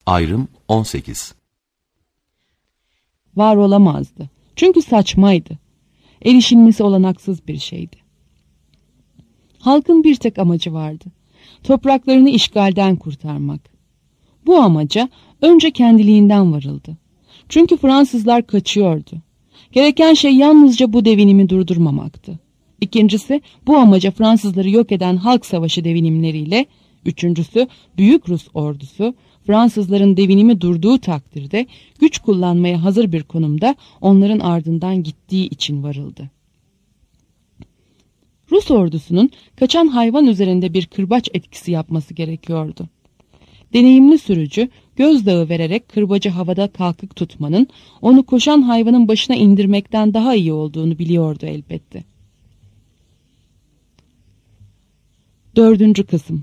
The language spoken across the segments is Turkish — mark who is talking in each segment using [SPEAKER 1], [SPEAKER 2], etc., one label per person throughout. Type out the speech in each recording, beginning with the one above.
[SPEAKER 1] Ayrım 18.
[SPEAKER 2] Var olamazdı. Çünkü saçmaydı. Erişilmesi olanaksız bir şeydi. Halkın bir tek amacı vardı. Topraklarını işgalden kurtarmak. Bu amaca önce kendiliğinden varıldı. Çünkü Fransızlar kaçıyordu. Gereken şey yalnızca bu devinimi durdurmamaktı. İkincisi, bu amaca Fransızları yok eden halk savaşı devinimleriyle, üçüncüsü, Büyük Rus ordusu, Fransızların devinimi durduğu takdirde güç kullanmaya hazır bir konumda onların ardından gittiği için varıldı. Rus ordusunun kaçan hayvan üzerinde bir kırbaç etkisi yapması gerekiyordu. Deneyimli sürücü gözdağı vererek kırbacı havada kalkık tutmanın onu koşan hayvanın başına indirmekten daha iyi olduğunu biliyordu elbette. 4. Kısım.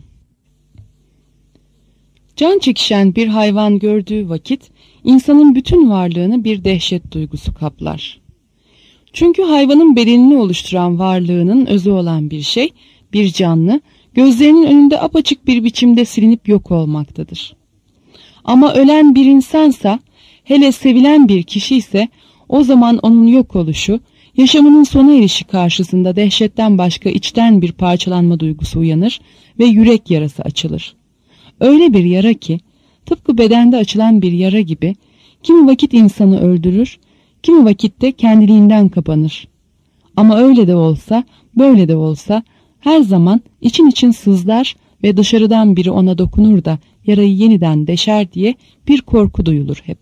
[SPEAKER 2] Can çekişen bir hayvan gördüğü vakit insanın bütün varlığını bir dehşet duygusu kaplar. Çünkü hayvanın bedenini oluşturan varlığının özü olan bir şey, bir canlı, gözlerinin önünde apaçık bir biçimde silinip yok olmaktadır. Ama ölen bir insansa, hele sevilen bir kişi ise, o zaman onun yok oluşu, yaşamının sona erişi karşısında dehşetten başka içten bir parçalanma duygusu uyanır ve yürek yarası açılır. Öyle bir yara ki, tıpkı bedende açılan bir yara gibi, kimi vakit insanı öldürür, kimi vakitte kendiliğinden kapanır. Ama öyle de olsa, böyle de olsa, her zaman için için sızlar ve dışarıdan biri ona dokunur da yarayı yeniden deşer diye bir korku duyulur hep.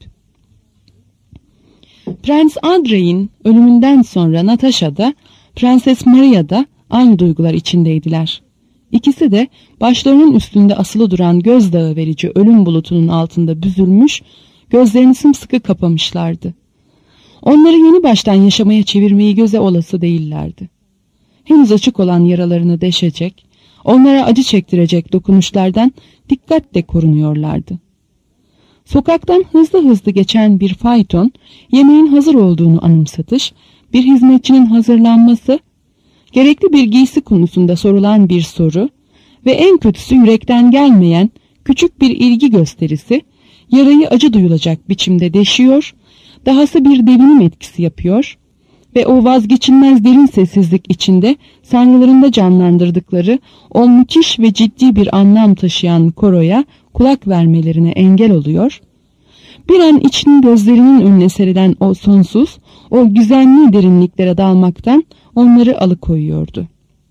[SPEAKER 2] Prens Andrei'in ölümünden sonra Natasha da, Prenses Maria da aynı duygular içindeydiler. İkisi de başlarının üstünde asılı duran gözdağı verici ölüm bulutunun altında büzülmüş, gözlerini sımsıkı kapamışlardı. Onları yeni baştan yaşamaya çevirmeyi göze olası değillerdi. Henüz açık olan yaralarını deşecek, onlara acı çektirecek dokunuşlardan dikkatle korunuyorlardı. Sokaktan hızlı hızlı geçen bir fayton, yemeğin hazır olduğunu anımsatış, bir hizmetçinin hazırlanması, gerekli bir giysi konusunda sorulan bir soru ve en kötüsü yürekten gelmeyen küçük bir ilgi gösterisi, yarayı acı duyulacak biçimde deşiyor, dahası bir devinim etkisi yapıyor ve o vazgeçilmez derin sessizlik içinde sanrılarında canlandırdıkları o müthiş ve ciddi bir anlam taşıyan koroya kulak vermelerine engel oluyor, bir an için gözlerinin önüne serilen o sonsuz, o güzenli derinliklere dalmaktan onları alıkoyuyordu.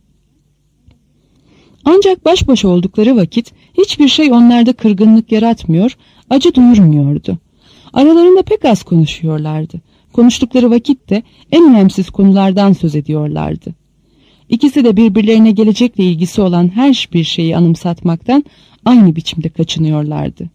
[SPEAKER 2] Ancak baş başa oldukları vakit hiçbir şey onlarda kırgınlık yaratmıyor, acı duyurmuyordu. Aralarında pek az konuşuyorlardı. Konuştukları vakitte en önemsiz konulardan söz ediyorlardı. İkisi de birbirlerine gelecekle ilgisi olan her bir şeyi anımsatmaktan aynı biçimde kaçınıyorlardı.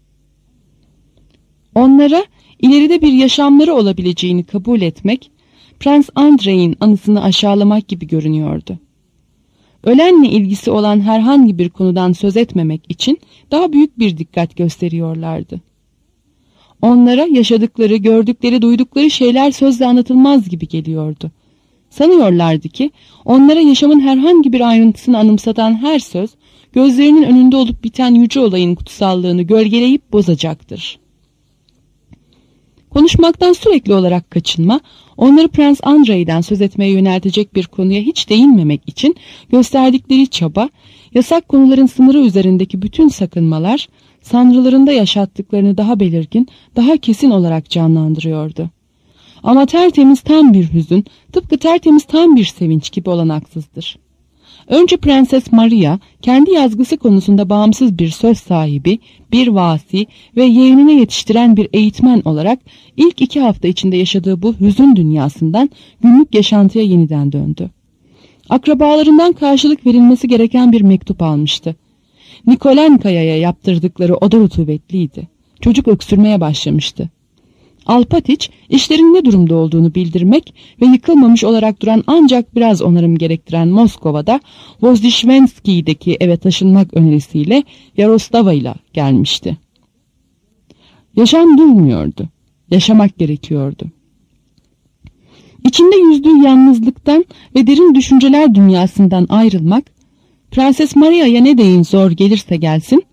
[SPEAKER 2] Onlara ileride bir yaşamları olabileceğini kabul etmek, Prens Andrei'in anısını aşağılamak gibi görünüyordu. Ölenle ilgisi olan herhangi bir konudan söz etmemek için daha büyük bir dikkat gösteriyorlardı. Onlara yaşadıkları, gördükleri, duydukları şeyler sözle anlatılmaz gibi geliyordu. Sanıyorlardı ki onlara yaşamın herhangi bir ayrıntısını anımsatan her söz, gözlerinin önünde olup biten yüce olayın kutsallığını gölgeleyip bozacaktır. Konuşmaktan sürekli olarak kaçınma, onları Prens Andrei'den söz etmeye yöneltecek bir konuya hiç değinmemek için gösterdikleri çaba, yasak konuların sınırı üzerindeki bütün sakınmalar, sanrılarında yaşattıklarını daha belirgin, daha kesin olarak canlandırıyordu. Ama tertemiz tam bir hüzün, tıpkı tertemiz tam bir sevinç gibi olanaksızdır. Önce Prenses Maria, kendi yazgısı konusunda bağımsız bir söz sahibi, bir vasi ve yeğenine yetiştiren bir eğitmen olarak ilk 2 hafta içinde yaşadığı bu hüzün dünyasından günlük yaşantıya yeniden döndü. Akrabalarından karşılık verilmesi gereken bir mektup almıştı. Nikolankaya'ya yaptırdıkları oda rutubetliydi. Çocuk öksürmeye başlamıştı. Alpatiç, işlerin ne durumda olduğunu bildirmek ve yıkılmamış olarak duran ancak biraz onarım gerektiren Moskova'da Vozdişvenski'deki eve taşınmak önerisiyle Yaroslava'yla gelmişti. Yaşam durmuyordu. Yaşamak gerekiyordu. İçinde yüzdüğü yalnızlıktan ve derin düşünceler dünyasından ayrılmak, Prenses Maria'ya ne deyin zor gelirse gelsin,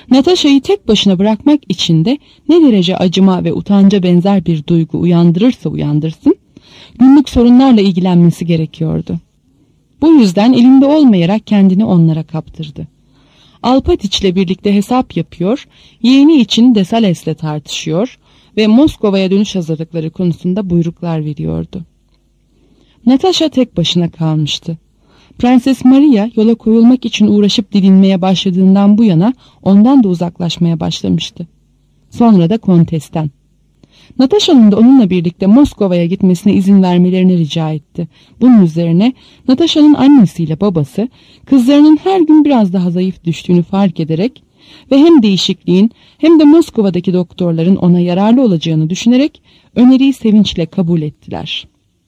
[SPEAKER 2] Natasha'yı tek başına bırakmak için de ne derece acıma ve utanca benzer bir duygu uyandırırsa uyandırsın, günlük sorunlarla ilgilenmesi gerekiyordu. Bu yüzden elinde olmayarak kendini onlara kaptırdı. Alpatiç'le birlikte hesap yapıyor, yeğeni için Desales'le tartışıyor ve Moskova'ya dönüş hazırlıkları konusunda buyruklar veriyordu. Natasha tek başına kalmıştı. Prenses Maria yola koyulmak için uğraşıp didinmeye başladığından bu yana ondan da uzaklaşmaya başlamıştı. Sonra da kontesten. Natasha'nın da onunla birlikte Moskova'ya gitmesine izin vermelerini rica etti. Bunun üzerine Natasha'nın annesiyle babası kızlarının her gün biraz daha zayıf düştüğünü fark ederek ve hem değişikliğin hem de Moskova'daki doktorların ona yararlı olacağını düşünerek öneriyi sevinçle kabul ettiler.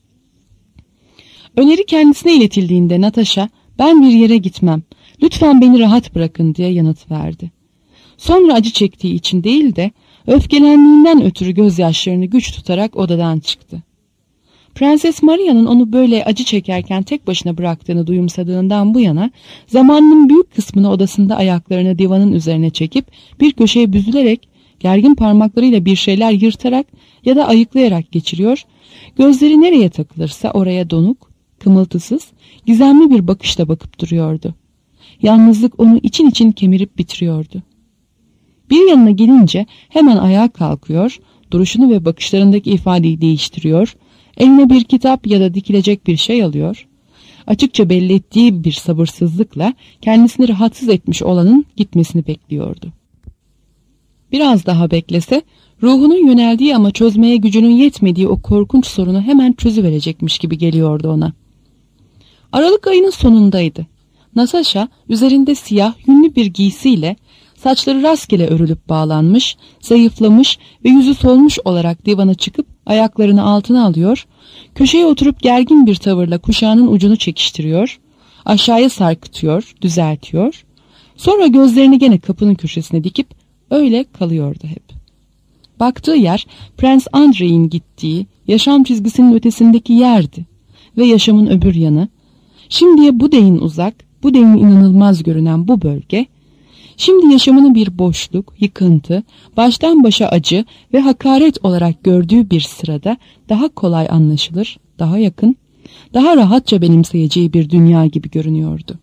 [SPEAKER 2] Öneri kendisine iletildiğinde Natasha, "Ben bir yere gitmem, lütfen beni rahat bırakın" diye yanıt verdi. Sonra acı çektiği için değil de öfkelendiğinden ötürü gözyaşlarını güç tutarak odadan çıktı. Prenses Maria'nın onu böyle acı çekerken tek başına bıraktığını duyumsadığından bu yana zamanının büyük kısmını odasında ayaklarını divanın üzerine çekip bir köşeye büzülerek gergin parmaklarıyla bir şeyler yırtarak ya da ayıklayarak geçiriyor, gözleri nereye takılırsa oraya donuk, kımıltısız, gizemli bir bakışla bakıp duruyordu. Yalnızlık onu için için kemirip bitiriyordu. Bir yanına gelince hemen ayağa kalkıyor, duruşunu ve bakışlarındaki ifadeyi değiştiriyor, eline bir kitap ya da dikilecek bir şey alıyor, açıkça belli ettiği bir sabırsızlıkla kendisini rahatsız etmiş olanın gitmesini bekliyordu. Biraz daha beklese, ruhunun yöneldiği ama çözmeye gücünün yetmediği o korkunç sorunu hemen çözüverecekmiş gibi geliyordu ona. Aralık ayının sonundaydı. Natasha üzerinde siyah yünlü bir giysiyle, saçları rastgele örülüp bağlanmış, zayıflamış ve yüzü solmuş olarak divana çıkıp ayaklarını altına alıyor, köşeye oturup gergin bir tavırla kuşağının ucunu çekiştiriyor, aşağıya sarkıtıyor, düzeltiyor, sonra gözlerini gene kapının köşesine dikip öyle kalıyordu hep. Baktığı yer Prens Andrei'in gittiği, yaşam çizgisinin ötesindeki yerdi ve yaşamın öbür yanı, şimdiye bu deyin uzak, bu deyin inanılmaz görünen bu bölge, şimdi yaşamını bir boşluk, yıkıntı, baştan başa acı ve hakaret olarak gördüğü bir sırada daha kolay anlaşılır, daha yakın, daha rahatça benimseyeceği bir dünya gibi görünüyordu.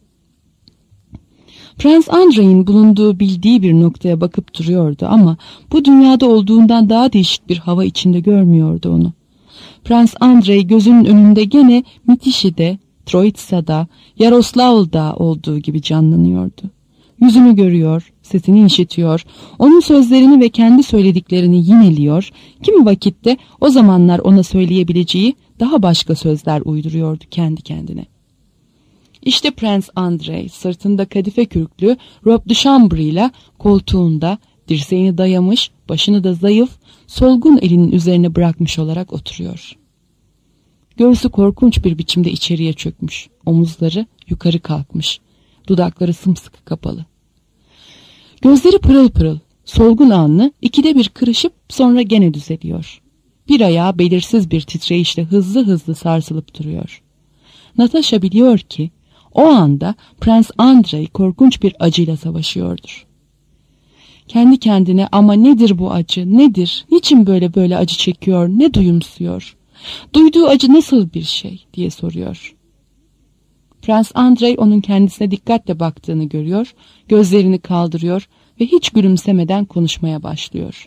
[SPEAKER 2] Prens Andrei'in bulunduğu bildiği bir noktaya bakıp duruyordu ama bu dünyada olduğundan daha değişik bir hava içinde görmüyordu onu. Prens Andrei gözünün önünde gene Mitişi'de, Troitsa'da, Yaroslavl'da olduğu gibi canlanıyordu. Yüzünü görüyor, sesini işitiyor, onun sözlerini ve kendi söylediklerini yineliyor, kimi vakitte o zamanlar ona söyleyebileceği daha başka sözler uyduruyordu kendi kendine. İşte Prens Andrei sırtında kadife kürklü robe de chambre koltuğunda dirseğini dayamış, başını da zayıf, solgun elinin üzerine bırakmış olarak oturuyor. Göğsü korkunç bir biçimde içeriye çökmüş, omuzları yukarı kalkmış, dudakları sımsıkı kapalı. Gözleri pırıl pırıl, solgun alnı ikide bir kırışıp sonra gene düzeliyor. Bir ayağı belirsiz bir titreyişle hızlı hızlı sarsılıp duruyor. Natasha biliyor ki o anda Prens Andrei korkunç bir acıyla savaşıyordur. Kendi kendine ama nedir bu acı, nedir, niçin böyle acı çekiyor, ne duyumsuyor, duyduğu acı nasıl bir şey diye soruyor. Prens Andrei onun kendisine dikkatle baktığını görüyor, gözlerini kaldırıyor ve hiç gülümsemeden konuşmaya başlıyor.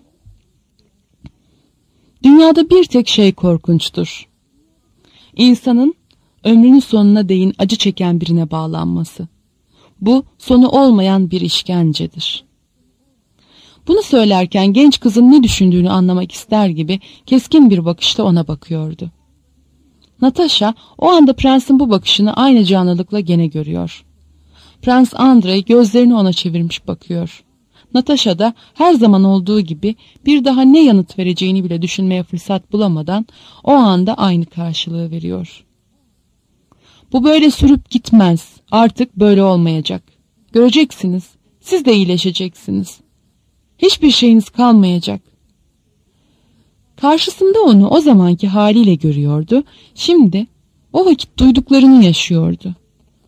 [SPEAKER 2] Dünyada bir tek şey korkunçtur. İnsanın ömrünün sonuna değin acı çeken birine bağlanması. Bu sonu olmayan bir işkencedir. Bunu söylerken genç kızın ne düşündüğünü anlamak ister gibi keskin bir bakışla ona bakıyordu. Natasha o anda prensin bu bakışını aynı canlılıkla gene görüyor. Prens Andrei gözlerini ona çevirmiş bakıyor. Natasha da her zaman olduğu gibi bir daha ne yanıt vereceğini bile düşünmeye fırsat bulamadan o anda aynı karşılığı veriyor. Bu böyle sürüp gitmez, artık böyle olmayacak. Göreceksiniz, siz de iyileşeceksiniz. Hiçbir şeyiniz kalmayacak. Karşısında onu o zamanki haliyle görüyordu, şimdi o vakit duyduklarını yaşıyordu.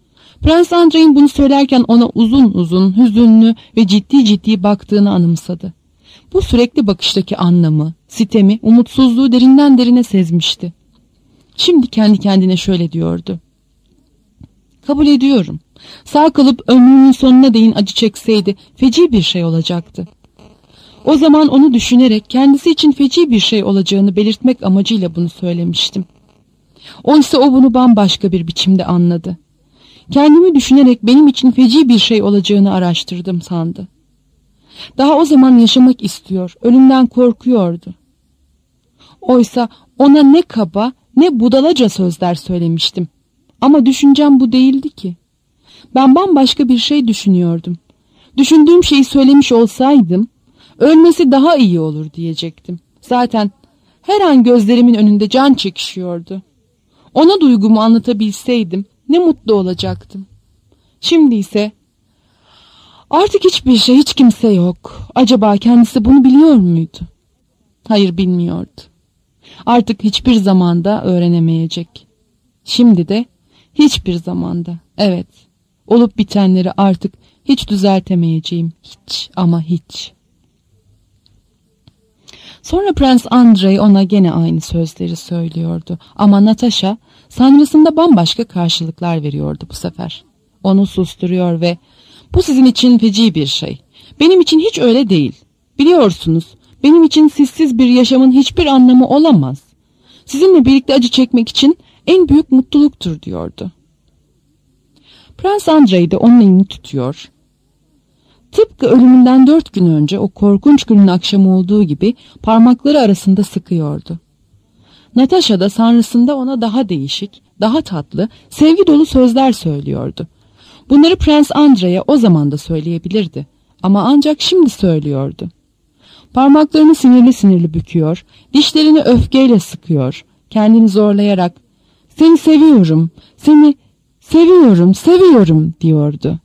[SPEAKER 2] Prens Andrei'nin bunu söylerken ona uzun uzun, hüzünlü ve ciddi ciddi baktığını anımsadı. Bu sürekli bakıştaki anlamı, sitemi, umutsuzluğu derinden derine sezmişti. Şimdi kendi kendine şöyle diyordu. Kabul ediyorum. Sağ kalıp ömrünün sonuna değin acı çekseydi feci bir şey olacaktı. O zaman onu düşünerek kendisi için feci bir şey olacağını belirtmek amacıyla bunu söylemiştim. Oysa o bunu bambaşka bir biçimde anladı. Kendimi düşünerek benim için feci bir şey olacağını araştırdım sandı. Daha o zaman yaşamak istiyor, ölümden korkuyordu. Oysa ona ne kaba ne budalaca sözler söylemiştim. Ama düşüncem bu değildi ki. Ben bambaşka bir şey düşünüyordum. Düşündüğüm şeyi söylemiş olsaydım, ölmesi daha iyi olur diyecektim. Zaten her an gözlerimin önünde can çekişiyordu. Ona duygumu anlatabilseydim ne mutlu olacaktım. Şimdi ise artık hiçbir şey, hiç kimse yok. Acaba kendisi bunu biliyor muydu? Hayır, bilmiyordu. Artık hiçbir zamanda öğrenemeyecek. Şimdi de hiçbir zamanda. Evet, olup bitenleri artık hiç düzeltemeyeceğim. Hiç ama hiç. Sonra Prens Andrei ona gene aynı sözleri söylüyordu. Ama Natasha sanrısında bambaşka karşılıklar veriyordu bu sefer. Onu susturuyor ve "Bu sizin için feci bir şey. Benim için hiç öyle değil. Biliyorsunuz, benim için sizsiz bir yaşamın hiçbir anlamı olamaz. Sizinle birlikte acı çekmek için en büyük mutluluktur," diyordu. Prens Andrei de onun elini tutuyor. Tıpkı ölümünden 4 gün önce o korkunç günün akşamı olduğu gibi parmakları arasında sıkıyordu. Natasha da sanrısında ona daha değişik, daha tatlı, sevgi dolu sözler söylüyordu. Bunları Prens Andrei'ye o zaman da söyleyebilirdi. Ama ancak şimdi söylüyordu. Parmaklarını sinirli sinirli büküyor, dişlerini öfkeyle sıkıyor, kendini zorlayarak "Seni seviyorum, seni seviyorum," diyordu.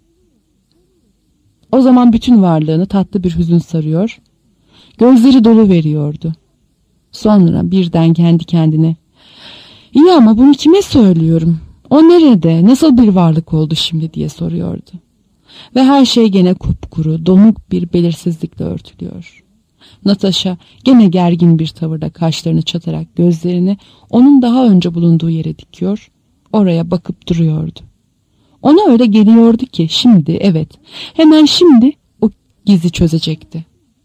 [SPEAKER 2] O zaman bütün varlığını tatlı bir hüzün sarıyor, gözleri dolu veriyordu. Sonra birden kendi kendine "İyi ama bunu kime söylüyorum? O nerede, nasıl bir varlık oldu şimdi?" diye soruyordu. Ve her şey gene kupkuru, donuk bir belirsizlikle örtülüyor. Natasha gene gergin bir tavırda kaşlarını çatarak gözlerini onun daha önce bulunduğu yere dikiyor, oraya bakıp duruyordu. Ona öyle geliyordu ki şimdi, evet, hemen şimdi o gizi çözecekti.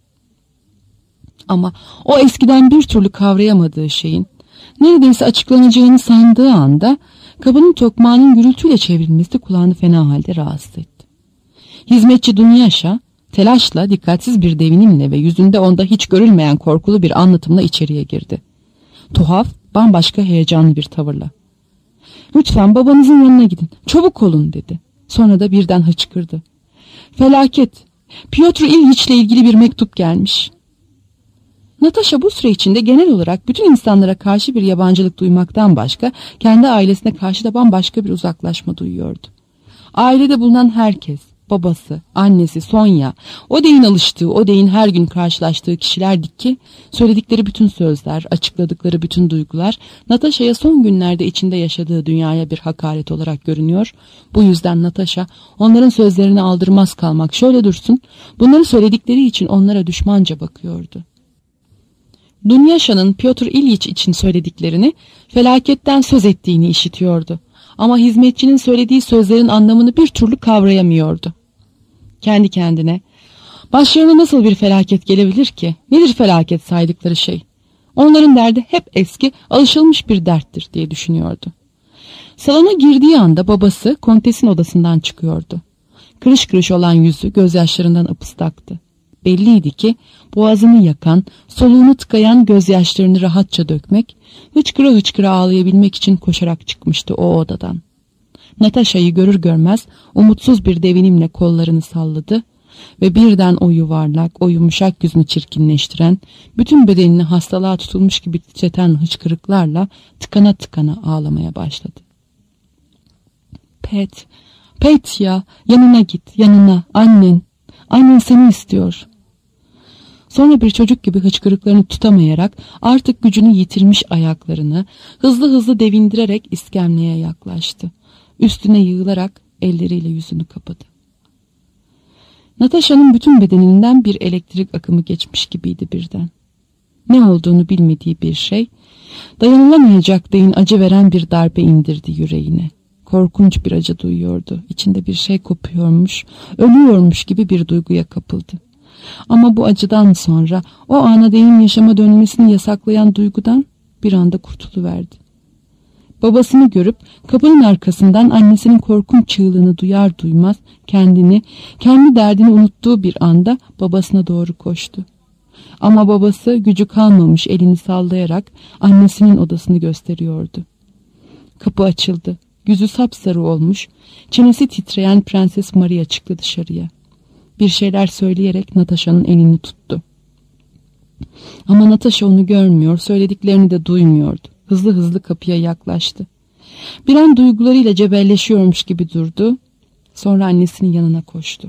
[SPEAKER 2] Ama o eskiden bir türlü kavrayamadığı şeyin neredeyse açıklanacağını sandığı anda kabının tokmağının gürültüyle çevrilmesi kulağını fena halde rahatsız etti. Hizmetçi Dunyaşa telaşla, dikkatsiz bir devinimle ve yüzünde onda hiç görülmeyen korkulu bir anlatımla içeriye girdi. Tuhaf, bambaşka heyecanlı bir tavırla. "Lütfen babanızın yanına gidin, çabuk olun," dedi. Sonra da birden hıçkırdı. "Felaket, Piotr İlyiç'le ilgili bir mektup gelmiş." Natasha bu süre içinde genel olarak bütün insanlara karşı bir yabancılık duymaktan başka, kendi ailesine karşı da bambaşka bir uzaklaşma duyuyordu. Ailede bulunan herkes, babası, annesi, Sonya, o deyin alıştığı, o deyin her gün karşılaştığı kişilerdi ki, söyledikleri bütün sözler, açıkladıkları bütün duygular, Natasha'ya son günlerde içinde yaşadığı dünyaya bir hakaret olarak görünüyor. Bu yüzden Natasha, onların sözlerini aldırmaz kalmak şöyle dursun, bunları söyledikleri için onlara düşmanca bakıyordu. Dunyaşa'nın Piotr İlyiç için söylediklerini, felaketten söz ettiğini işitiyordu. Ama hizmetçinin söylediği sözlerin anlamını bir türlü kavrayamıyordu. Kendi kendine, başlarına nasıl bir felaket gelebilir ki? Nedir felaket saydıkları şey? Onların derdi hep eski, alışılmış bir derttir diye düşünüyordu. Salona girdiği anda babası kontesin odasından çıkıyordu. Kırış kırış olan yüzü gözyaşlarından ıpıslaktı. Belliydi ki boğazını yakan, soluğunu tıkayan gözyaşlarını rahatça dökmek, hıçkıra hıçkıra ağlayabilmek için koşarak çıkmıştı o odadan. Natasha'yı görür görmez umutsuz bir devinimle kollarını salladı ve birden o yuvarlak, o yumuşak yüzünü çirkinleştiren, bütün bedenini hastalığa tutulmuş gibi titreten hıçkırıklarla tıkana tıkana ağlamaya başladı. Pet ya, yanına git, yanına, annen seni istiyor." Sonra bir çocuk gibi hıçkırıklarını tutamayarak artık gücünü yitirmiş ayaklarını hızlı hızlı devindirerek iskemleye yaklaştı. Üstüne yığılarak elleriyle yüzünü kapadı. Natasha'nın bütün bedeninden bir elektrik akımı geçmiş gibiydi birden. Ne olduğunu bilmediği bir şey, dayanılamayacak deyin acı veren bir darbe indirdi yüreğine. Korkunç bir acı duyuyordu. İçinde bir şey kopuyormuş, ölüyormuş gibi bir duyguya kapıldı. Ama bu acıdan sonra o ana değin yaşama dönmesini yasaklayan duygudan bir anda kurtuluverdi. Babasını görüp kapının arkasından annesinin korkunç çığlığını duyar duymaz kendi derdini unuttuğu bir anda babasına doğru koştu. Ama babası gücü kalmamış elini sallayarak annesinin odasını gösteriyordu. Kapı açıldı. Yüzü sapsarı olmuş, çenesi titreyen Prenses Maria çıktı dışarıya. Bir şeyler söyleyerek Natasha'nın elini tuttu. Ama Natasha onu görmüyor, söylediklerini de duymuyordu. Hızlı hızlı kapıya yaklaştı. Bir an duygularıyla cebelleşiyormuş gibi durdu. Sonra annesinin yanına koştu.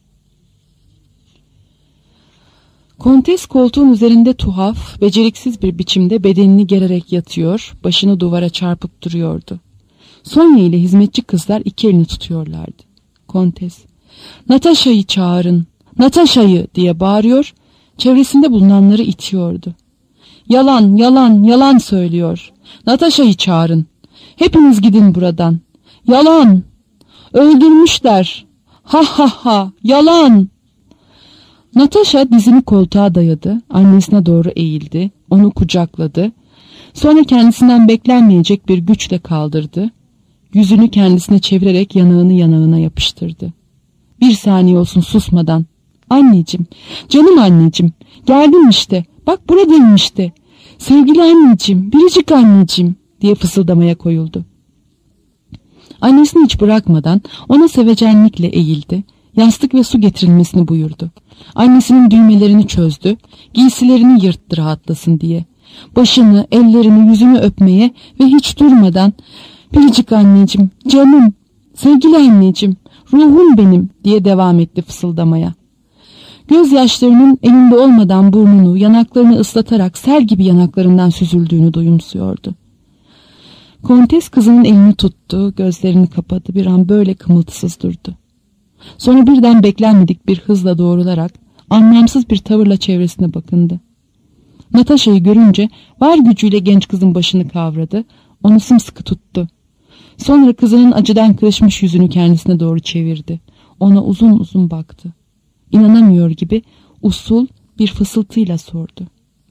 [SPEAKER 2] Kontes koltuğun üzerinde tuhaf, beceriksiz bir biçimde bedenini gererek yatıyor, başını duvara çarpıp duruyordu. Sonya ile hizmetçi kızlar iki elini tutuyorlardı. Kontes, "Natasha'yı çağırın, Natasha'yı!" diye bağırıyor, çevresinde bulunanları itiyordu. "Yalan, yalan, yalan söylüyor. Natasha'yı çağırın. Hepiniz gidin buradan. Yalan! Öldürmüşler. Ha ha ha! Yalan!" Natasha dizini koltuğa dayadı, annesine doğru eğildi, onu kucakladı. Sonra kendisinden beklenmeyecek bir güçle kaldırdı. Yüzünü kendisine çevirerek yanağını yanağına yapıştırdı. Bir saniye olsun susmadan, "Anneciğim, canım anneciğim, geldim işte, bak buradayım işte. Sevgili anneciğim, biricik anneciğim," diye fısıldamaya koyuldu. Annesini hiç bırakmadan ona sevecenlikle eğildi, yastık ve su getirilmesini buyurdu. Annesinin düğmelerini çözdü, giysilerini yırttı rahatlasın diye. Başını, ellerini, yüzünü öpmeye ve hiç durmadan "Biricik anneciğim, canım, sevgili anneciğim, ruhum benim," diye devam etti fısıldamaya. Gözyaşlarının elinde olmadan burnunu, yanaklarını ıslatarak sel gibi yanaklarından süzüldüğünü duyumsuyordu. Kontes kızının elini tuttu, gözlerini kapadı, bir an böyle kımıltısız durdu. Sonra birden beklenmedik bir hızla doğrularak, anlamsız bir tavırla çevresine bakındı. Natasha'yı görünce var gücüyle genç kızın başını kavradı, onu sımsıkı tuttu. Sonra kızının acıdan kırışmış yüzünü kendisine doğru çevirdi. Ona uzun uzun baktı. İnanamıyor gibi usul bir fısıltıyla sordu.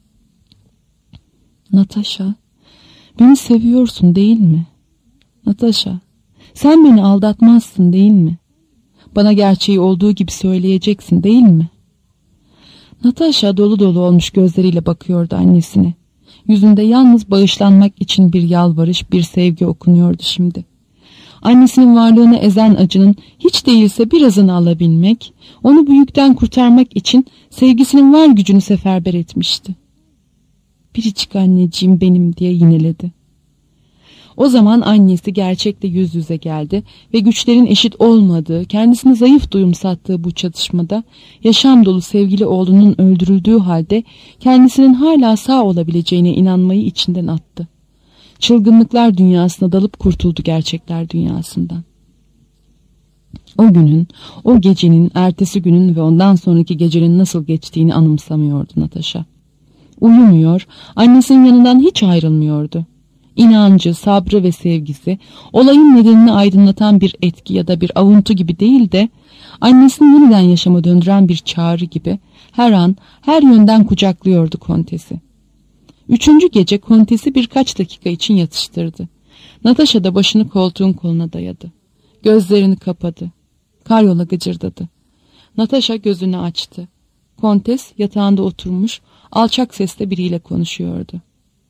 [SPEAKER 2] "Natasha, beni seviyorsun değil mi? Natasha, sen beni aldatmazsın değil mi? Bana gerçeği olduğu gibi söyleyeceksin değil mi?" Natasha dolu dolu olmuş gözleriyle bakıyordu annesine. Yüzünde yalnız bağışlanmak için bir yalvarış, bir sevgi okunuyordu şimdi. Annesinin varlığını ezen acının hiç değilse birazını alabilmek, onu bu yükten kurtarmak için sevgisinin var gücünü seferber etmişti. "Biricik anneciğim benim," diye yineledi. O zaman annesi gerçekle yüz yüze geldi ve güçlerin eşit olmadığı, kendisini zayıf duyumsattığı bu çatışmada yaşam dolu sevgili oğlunun öldürüldüğü halde kendisinin hala sağ olabileceğine inanmayı içinden attı. Çılgınlıklar dünyasına dalıp kurtuldu gerçekler dünyasından. O günün, o gecenin, ertesi günün ve ondan sonraki gecenin nasıl geçtiğini anımsamıyordu Natasha. Uyumuyor, annesinin yanından hiç ayrılmıyordu. İnancı, sabrı ve sevgisi, olayın nedenini aydınlatan bir etki ya da bir avuntu gibi değil de, annesini yeniden yaşama döndüren bir çağrı gibi her an, her yönden kucaklıyordu Kontes'i. 3. gece Kontes'i birkaç dakika için yatıştırdı. Natasha da başını koltuğun koluna dayadı. Gözlerini kapadı. Karyola gıcırdadı. Natasha gözünü açtı. Kontes yatağında oturmuş, alçak sesle biriyle konuşuyordu.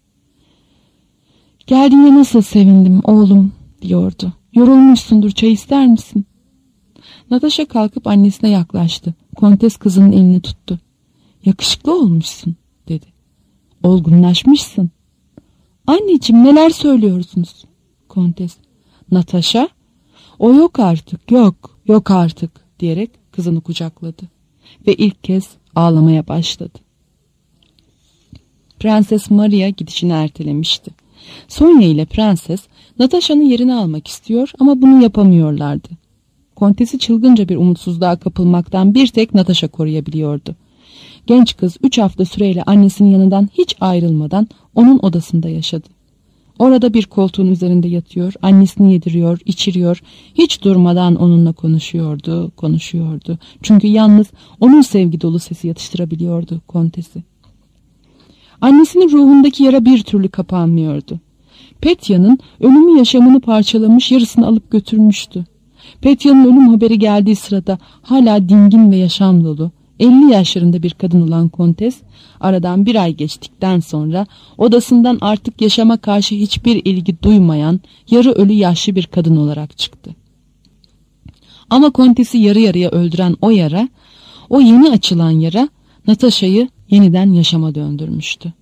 [SPEAKER 2] "Geldiğine nasıl sevindim oğlum," diyordu. "Yorulmuşsundur, çay ister misin?" Natasha kalkıp annesine yaklaştı. Kontes kızının elini tuttu. "Yakışıklı olmuşsun," dedi. "Olgunlaşmışsın." "Anneciğim, neler söylüyorsunuz?" Kontes. "Natasha?" "O yok artık, yok artık," diyerek kızını kucakladı. Ve ilk kez ağlamaya başladı. Prenses Maria gidişini ertelemişti. Sonya ile prenses Natasha'nın yerini almak istiyor ama bunu yapamıyorlardı. Kontesi çılgınca bir umutsuzluğa kapılmaktan bir tek Natasha koruyabiliyordu. Genç kız 3 hafta süreyle annesinin yanından hiç ayrılmadan onun odasında yaşadı. Orada bir koltuğun üzerinde yatıyor, annesini yediriyor, içiriyor, hiç durmadan onunla konuşuyordu. Çünkü yalnız onun sevgi dolu sesi yatıştırabiliyordu Kontesi. Annesinin ruhundaki yara bir türlü kapanmıyordu. Petya'nın ölümü yaşamını parçalamış, yarısını alıp götürmüştü. Petya'nın ölüm haberi geldiği sırada hala dingin ve yaşam dolu, 50 yaşlarında bir kadın olan Kontes, aradan 1 ay geçtikten sonra odasından artık yaşama karşı hiçbir ilgi duymayan, yarı ölü yaşlı bir kadın olarak çıktı. Ama Kontes'i yarı yarıya öldüren o yara, o yeni açılan yara, Natasha'yı yeniden yaşama döndürmüştü.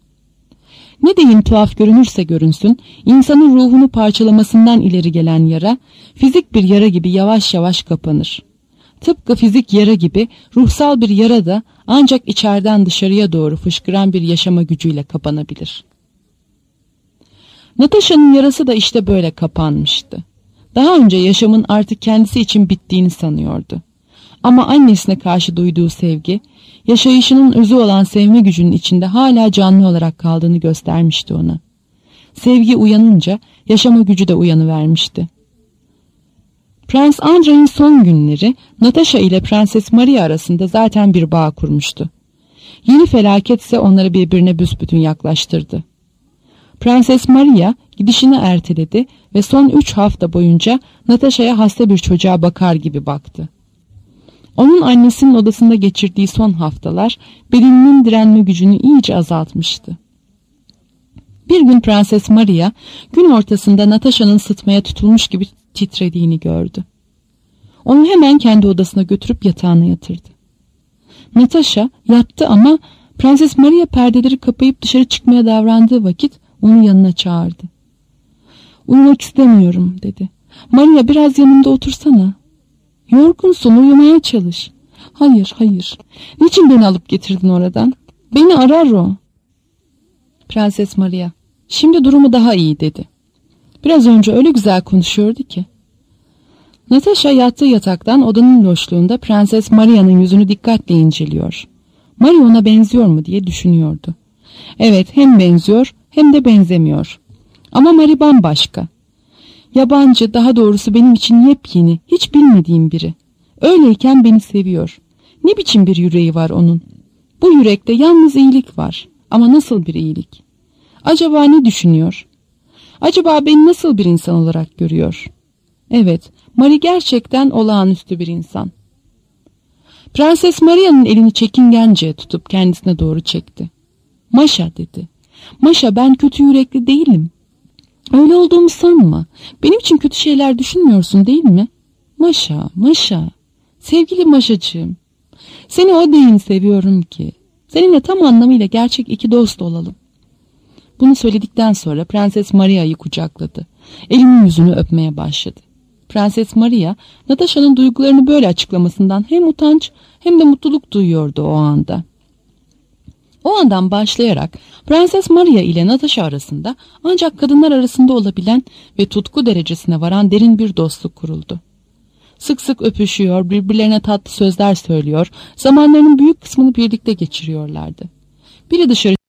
[SPEAKER 2] Ne deyim tuhaf görünürse görünsün, insanın ruhunu parçalamasından ileri gelen yara, fizik bir yara gibi yavaş yavaş kapanır. Tıpkı fizik yara gibi ruhsal bir yara da ancak içeriden dışarıya doğru fışkıran bir yaşama gücüyle kapanabilir. Natasha'nın yarası da işte böyle kapanmıştı. Daha önce yaşamın artık kendisi için bittiğini sanıyordu. Ama annesine karşı duyduğu sevgi, yaşayışının özü olan sevme gücünün içinde hala canlı olarak kaldığını göstermişti ona. Sevgi uyanınca yaşama gücü de uyanıvermişti. Prens Andrei'nin son günleri Natasha ile Prenses Maria arasında zaten bir bağ kurmuştu. Yeni felaket ise onları birbirine büsbütün yaklaştırdı. Prenses Maria gidişini erteledi ve son 3 hafta boyunca Natasha'ya hasta bir çocuğa bakar gibi baktı. Onun annesinin odasında geçirdiği son haftalar bedeninin direnme gücünü iyice azaltmıştı. Bir gün Prenses Maria gün ortasında Natasha'nın sıtmaya tutulmuş gibi titrediğini gördü. Onu hemen kendi odasına götürüp yatağına yatırdı. Natasha yattı ama Prenses Maria perdeleri kapayıp dışarı çıkmaya davrandığı vakit onu yanına çağırdı. "Uyumak istemiyorum," dedi. "Maria, biraz yanımda otursana." "Yorgunsun, uyumaya çalış." Hayır. Niçin beni alıp getirdin oradan? Beni arar o." Prenses Maria, "Şimdi durumu daha iyi," dedi. "Biraz önce öyle güzel konuşuyordu ki." Natasha yattığı yataktan odanın loşluğunda Prenses Maria'nın yüzünü dikkatle inceliyor. Maria ona benziyor mu diye düşünüyordu. Evet, hem benziyor hem de benzemiyor. Ama Maria bambaşka. Yabancı, daha doğrusu benim için yepyeni, hiç bilmediğim biri. Öyleyken beni seviyor. Ne biçim bir yüreği var onun? Bu yürekte yalnız iyilik var. Ama nasıl bir iyilik? Acaba ne düşünüyor? Acaba beni nasıl bir insan olarak görüyor? Evet, Maria gerçekten olağanüstü bir insan. Prenses Maria'nın elini çekingence tutup kendisine doğru çekti. "Maşa," dedi. "Maşa, ben kötü yürekli değilim. Öyle olduğumu sanma. Benim için kötü şeyler düşünmüyorsun, değil mi? Maşa. Sevgili Maşacığım. Seni o denli seviyorum ki. Seninle tam anlamıyla gerçek iki dost olalım." Bunu söyledikten sonra Prenses Maria'yı kucakladı. Elinin yüzünü öpmeye başladı. Prenses Maria, Natasha'nın duygularını böyle açıklamasından hem utanç hem de mutluluk duyuyordu o anda. O andan başlayarak Prenses Maria ile Natasha arasında ancak kadınlar arasında olabilen ve tutku derecesine varan derin bir dostluk kuruldu. Sık sık öpüşüyor, birbirlerine tatlı sözler söylüyor, zamanlarının büyük kısmını birlikte geçiriyorlardı. Biri dışarı